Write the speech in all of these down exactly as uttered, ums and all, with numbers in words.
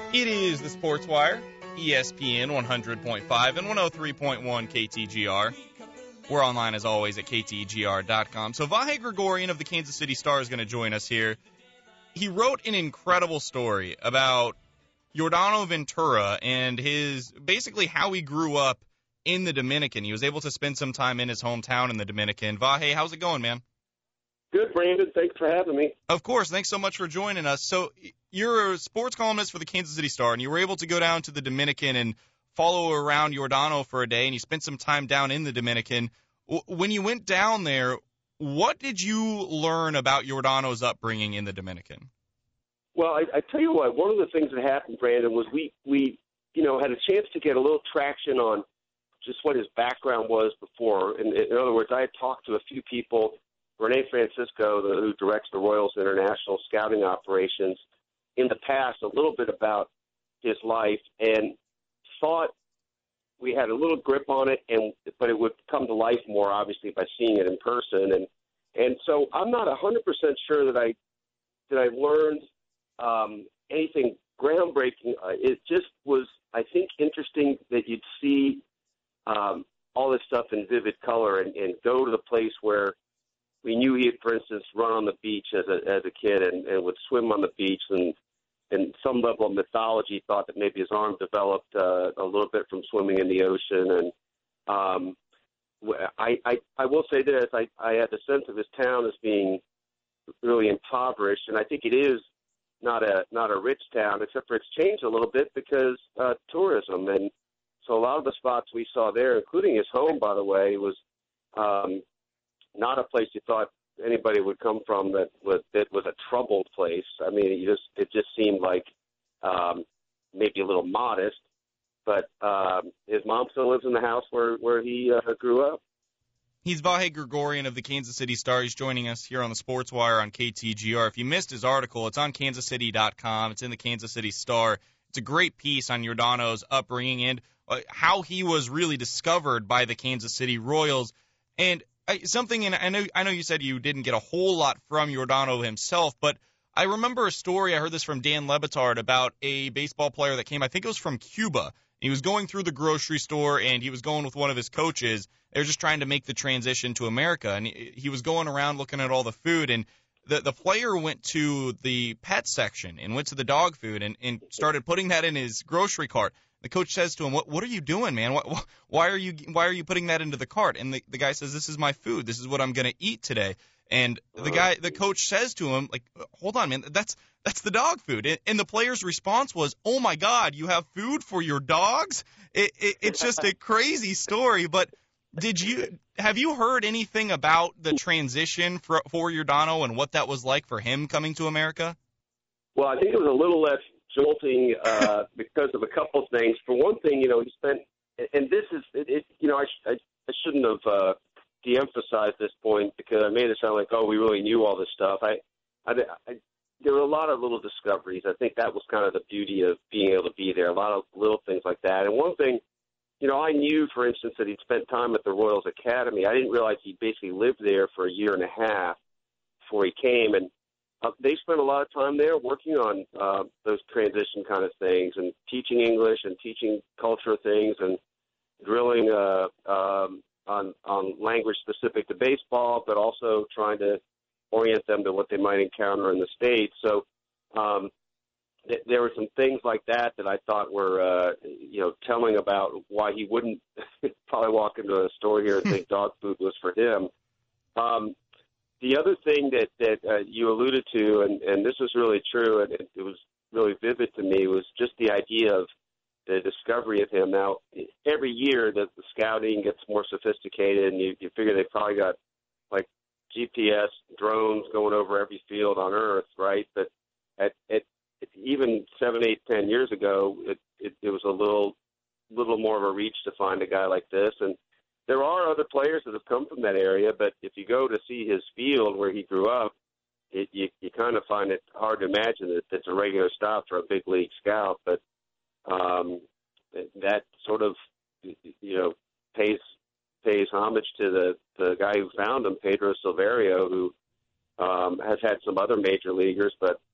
It is the Sports Wire, E S P N one hundred point five and one oh three point one K T G R. We're online, as always, at K T G R dot com. So Vahe Gregorian of the Kansas City Star is going to join us here. He wrote an incredible story about Yordano Ventura and his basically how he grew up in the Dominican. He was able to spend some time in his hometown in the Dominican. Vahe, how's it going, man? Good, Brandon. Thanks for having me. Of course. Thanks so much for joining us. So you're a sports columnist for the Kansas City Star, and you were able to go down to the Dominican and follow around Yordano for a day, and you spent some time down in the Dominican. When you went down there, what did you learn about Yordano's upbringing in the Dominican? Well, I, I tell you what, one of the things that happened, Brandon, was we, we, you know, had a chance to get a little traction on just what his background was before. In, in other words, I had talked to a few people. Rene Francisco, the, who directs the Royals International Scouting Operations, in the past, a little bit about his life, and thought we had a little grip on it, and but it would come to life more, obviously, by seeing it in person. And and so I'm not one hundred percent sure that I that I learned um, anything groundbreaking. Uh, it just was, I think, interesting that you'd see um, all this stuff in vivid color and, and go to the place where we knew he had, for instance, run on the beach as a as a kid and, and would swim on the beach, and and some level of mythology thought that maybe his arm developed uh, a little bit from swimming in the ocean. And um, I, I I will say this: I, I had the sense of his town as being really impoverished, and I think it is not a not a rich town, except for it's changed a little bit because uh, tourism. And so a lot of the spots we saw there, including his home, by the way, was um, not a place you thought anybody would come from that was that was a troubled place. I mean, it just it just seemed like um, maybe a little modest. But um, his mom still lives in the house where where he uh, grew up. He's Vahe Gregorian of the Kansas City Star. He's joining us here on the Sports Wire on K T G R. If you missed his article, it's on kansas city dot com. It's in the Kansas City Star. It's a great piece on Yordano's upbringing and uh, how he was really discovered by the Kansas City Royals. And I, something, and I know I know you said you didn't get a whole lot from Yordano himself, but I remember a story, I heard this from Dan Le Batard, about a baseball player that came, I think it was from Cuba. He was going through the grocery store, and he was going with one of his coaches. They were just trying to make the transition to America, and he, he was going around looking at all the food, and the, the player went to the pet section and went to the dog food and, and started putting that in his grocery cart. The coach says to him, "What what are you doing, man? Why, why are you why are you putting that into the cart?" And the, the guy says, "This is my food. This is what I'm going to eat today." And the guy, the coach says to him, like, "Hold on, man. That's that's the dog food." And, and the player's response was, "Oh my God, you have food for your dogs?" It, it, it's just a crazy story. But did you have you heard anything about the transition for for Yordano and what that was like for him coming to America? Well, I think it was a little less jolting uh, because of a couple of things. For one thing, you know, he spent, and this is, it, it, you know, I, I, I shouldn't have uh, de-emphasized this point because I made it sound like, oh, we really knew all this stuff. I, I, I, there were a lot of little discoveries. I think that was kind of the beauty of being able to be there, a lot of little things like that. And one thing, you know, I knew, for instance, that he'd spent time at the Royals Academy. I didn't realize he basically lived there for a year and a half before he came, and Uh, they spent a lot of time there working on uh, those transition kind of things and teaching English and teaching culture things and drilling uh, um, on, on language specific to baseball, but also trying to orient them to what they might encounter in the States. So um, th- there were some things like that that I thought were, uh, you know, telling about why he wouldn't probably walk into a store here and think dog food was for him. Um, The other thing that, that uh, you alluded to, and, and this was really true, and it, it was really vivid to me, was just the idea of the discovery of him. Now, every year the, the scouting gets more sophisticated, and you, you figure they've probably got, like, G P S drones going over every field on Earth, right? But at, at, at even seven, eight, ten years ago, it, it, it was a little, little more of a reach to find a guy like this, and there are other players that have come from that area, but if you go to see his field where he grew up, it, you, you kind of find it hard to imagine that it's a regular stop for a big league scout. But um, that sort of, you know, pays pays homage to the, the guy who found him, Pedro Silverio, who um, has had some other major leaguers, but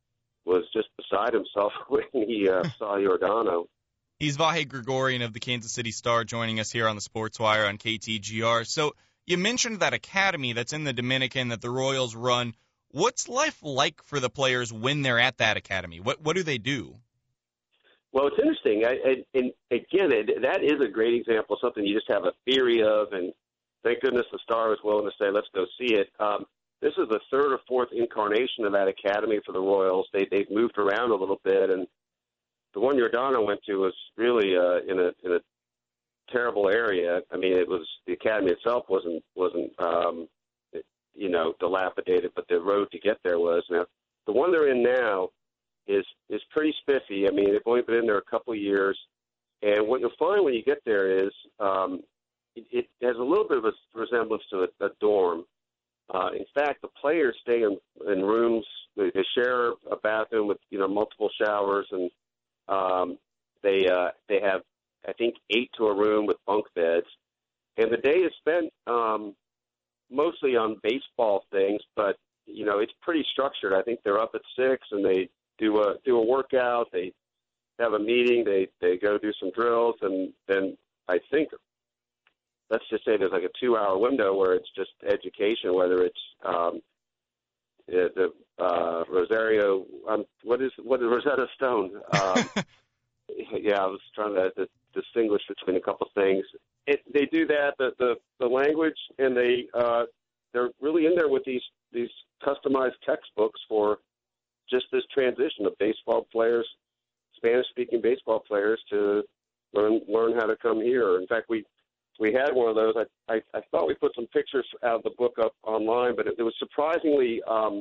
was just beside himself when he uh, saw Giordano. He's Vahe Gregorian of the Kansas City Star joining us here on the Sports Wire on K T G R. So you mentioned that academy that's in the Dominican that the Royals run. What's life like for the players when they're at that academy? What what do they do? Well, it's interesting. I, I, and again, it, that is a great example of something you just have a theory of, and thank goodness the Star was willing to say, let's go see it. Um, this is the third or fourth incarnation of that academy for the Royals. They, they've moved around a little bit, and the one Giordano went to was really uh, in a in a terrible area. I mean, it was the academy itself wasn't wasn't um, you know dilapidated, but the road to get there was. Now, the one they're in now is is pretty spiffy. I mean, they've only been in there a couple of years, and what you'll find when you get there is um, it, it has a little bit of a resemblance to a, a dorm. Uh, in fact, the players stay in, in rooms. They, they share a bathroom with you know multiple showers, and um, they uh, they have I think eight to a room with bunk beds. And the day is spent um, mostly on baseball things, but you know it's pretty structured. I think they're up at six and they do a do a workout. They have a meeting. They they go do some drills, and then I think. Let's just say there's like a two-hour window where it's just education, whether it's um, the uh, Rosario, um, what is what is Rosetta Stone? Um, yeah, I was trying to, to distinguish between a couple things. It, they do that, the, the the language, and they uh, they're really in there with these these customized textbooks for just this transition of baseball players, Spanish-speaking baseball players, to learn learn how to come here. In fact, we. We had one of those. I, I, I thought we put some pictures out of the book up online, but it, it was surprisingly um,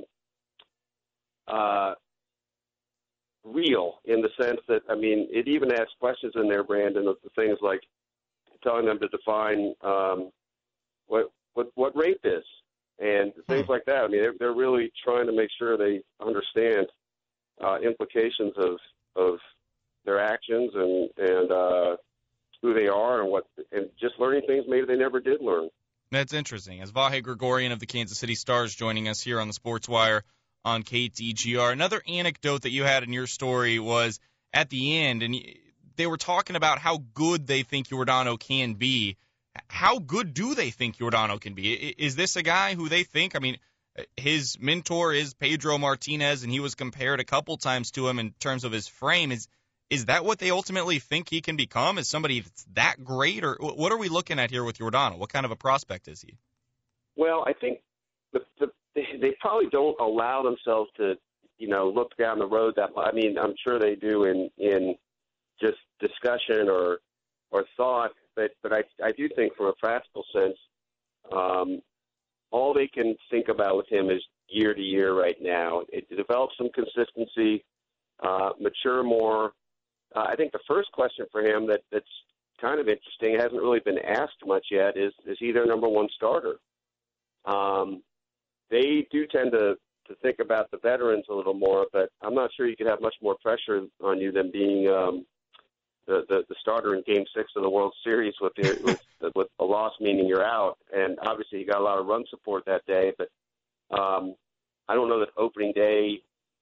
uh, real in the sense that, I mean, it even asked questions in there, Brandon, of the things like telling them to define um, what, what what rape is and things like that. I mean, they're, they're really trying to make sure they understand uh, implications of of their actions and and uh, who they are and what, and just learning things maybe they never did learn. That's interesting. As Vahe Gregorian of the Kansas City Stars joining us here on the Sports Wire on K T G R. Another anecdote that you had in your story was at the end, and they were talking about how good they think Giordano can be. How good do they think Giordano can be? Is this a guy who they think, I mean, his mentor is Pedro Martinez, and he was compared a couple times to him in terms of his frame. Is Is that what they ultimately think he can become? Is somebody that's that great? Or what are we looking at here with Giordano? What kind of a prospect is he? Well, I think the, the, they probably don't allow themselves to, you know, look down the road that much. I mean, I'm sure they do in, in just discussion or or thought, but, but I, I do think from a practical sense, um, all they can think about with him is year to year right now. It, it develops some consistency, uh, mature more. Uh, I think the first question for him that, that's kind of interesting, hasn't really been asked much yet, is is he their number one starter? Um, they do tend to, to think about the veterans a little more, but I'm not sure you could have much more pressure on you than being um, the, the, the starter in Game Six of the World Series with the, with, with a loss meaning you're out. And obviously you got a lot of run support that day, but um, I don't know that opening day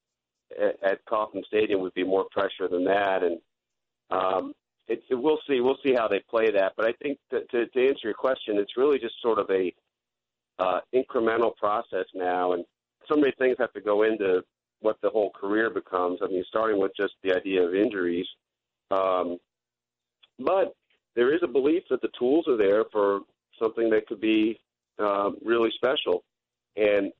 at Kauffman Stadium would be more pressure than that, and um, it, it, we'll see. We'll see how they play that. But I think to, to, to answer your question, it's really just sort of a uh, incremental process now, and so many things have to go into what the whole career becomes. I mean, starting with just the idea of injuries, um, but there is a belief that the tools are there for something that could be um, really special, and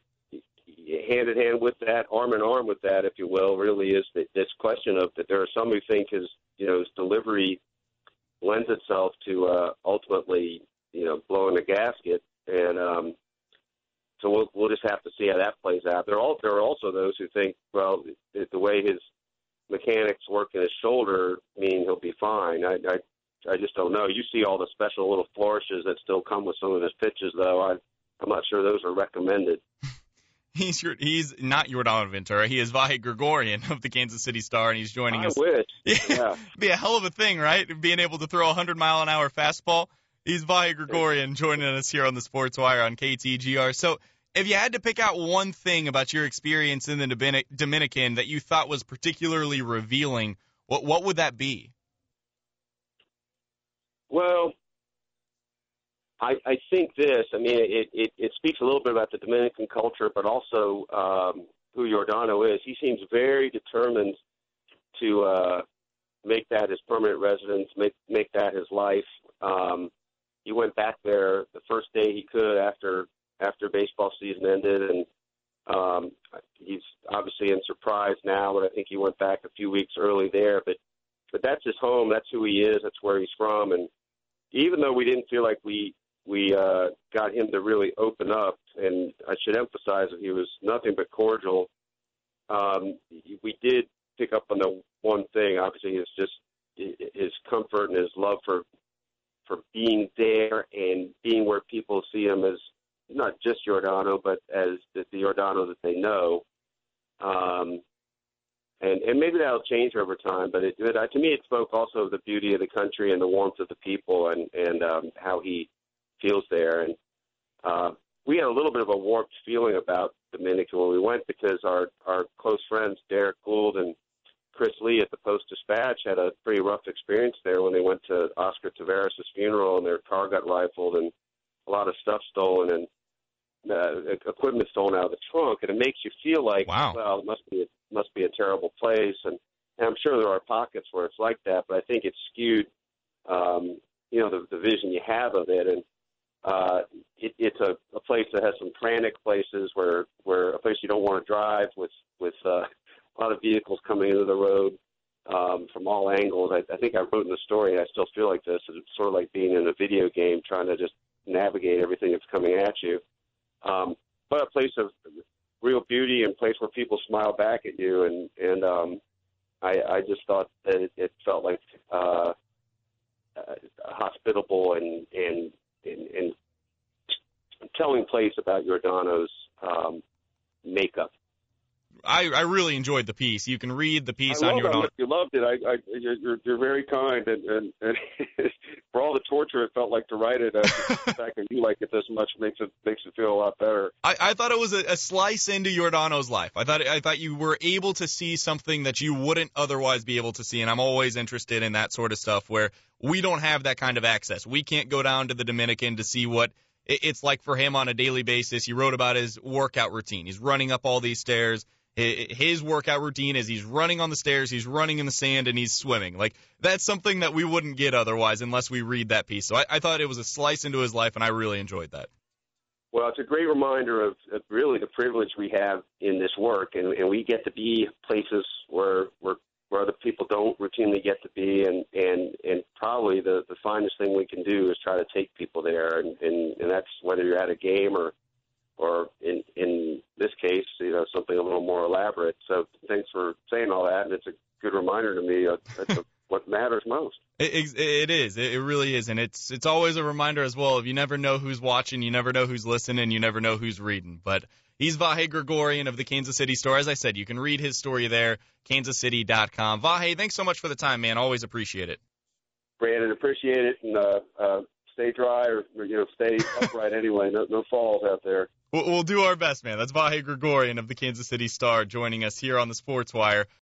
hand in hand with that, arm in arm with that, if you will, really is the, this question of that there are some who think his, you know, his delivery lends itself to uh, ultimately, you know, blowing a gasket, and um, so we'll we'll just have to see how that plays out. There are all, there are also those who think, well, the, the way his mechanics work in his shoulder mean he'll be fine. I, I I just don't know. You see all the special little flourishes that still come with some of his pitches, though. I I'm not sure those are recommended. He's your, he's not Giordano Ventura. He is Vahe Gregorian of the Kansas City Star, and he's joining I us. I wish. Yeah. It'd be a hell of a thing, right? Being able to throw a one hundred mile an hour fastball. He's Vahe Gregorian joining us here on the Sports Wire on K T G R. So If you had to pick out one thing about your experience in the Dominic- Dominican that you thought was particularly revealing, what what would that be? Well, I, I think this. I mean, it, it, it speaks a little bit about the Dominican culture, but also um, who Giordano is. He seems very determined to uh, make that his permanent residence, make make that his life. Um, he went back there the first day he could after after baseball season ended, and um, he's obviously in surprise now. But I think he went back a few weeks early there. But but that's his home. That's who he is. That's where he's from. And even though we didn't feel like we we uh, got him to really open up, and I should emphasize that he was nothing but cordial, um, we did pick up on the one thing. Obviously, it's just his comfort and his love for for being there and being where people see him as not just Giordano, but as the, the Giordano that they know. Um, and, and maybe that'll change over time, but it, it, to me it spoke also of the beauty of the country and the warmth of the people and, and um, how he feels there. And uh, we had a little bit of a warped feeling about Dominican when we went because our, our close friends, Derek Gould and Chris Lee at the Post-Dispatch, had a pretty rough experience there when they went to Oscar Taveras' funeral and their car got rifled and a lot of stuff stolen and uh, equipment stolen out of the trunk. And it makes you feel like, wow. well, it must be a, must be a terrible place. And, and I'm sure there are pockets where it's like that, but I think it's skewed, um, you know, the, the vision you have of it. And uh, it, it's a, a place that has some frantic places where, where a place you don't want to drive with, with uh, a lot of vehicles coming into the road um, from all angles. I, I think I wrote in the story, and I still feel like this, it's sort of like being in a video game trying to just navigate everything that's coming at you. Um, but a place of real beauty and a place where people smile back at you. And, and um, I, I just thought that it, it felt like uh, uh, hospitable and, and, and, and telling place about Giordano's um, makeup. I, I really enjoyed the piece. You can read the piece I on love Giordano. It. You loved it. I, I, you're, you're very kind, and, and, and for all the torture it felt like to write it, uh, the fact that you like it this much makes it makes it feel a lot better. I, I thought it was a, a slice into Giordano's life. I thought I thought you were able to see something that you wouldn't otherwise be able to see, and I'm always interested in that sort of stuff where we don't have that kind of access. We can't go down to the Dominican to see what it's like for him on a daily basis. You wrote about his workout routine. He's running up all these stairs. His workout routine is he's running on the stairs, he's running in the sand, and he's swimming. Like, that's something that we wouldn't get otherwise unless we read that piece. So I, I thought it was a slice into his life, and I really enjoyed that. Well, it's a great reminder of, of really the privilege we have in this work, and, and we get to be places where where, where other people don't routinely get to be, and, and, and probably the, the finest thing we can do is try to take people there, and, and, and that's whether you're at a game or or in in this case, you know, something a little more elaborate. So thanks for saying all that, and it's a good reminder to me of, of what matters most. It, it is. It really is, and it's it's always a reminder as well of you never know who's watching, you never know who's listening, you never know who's reading. But he's Vahe Gregorian of the Kansas City Star. As I said, you can read his story there, kansas city dot com. Vahe, thanks so much for the time, man. Always appreciate it. Brandon, appreciate it, and uh, uh, stay dry or, you know, stay upright anyway. No, no falls out there. We'll do our best, man. That's Vahe Gregorian of the Kansas City Star joining us here on the Sports Wire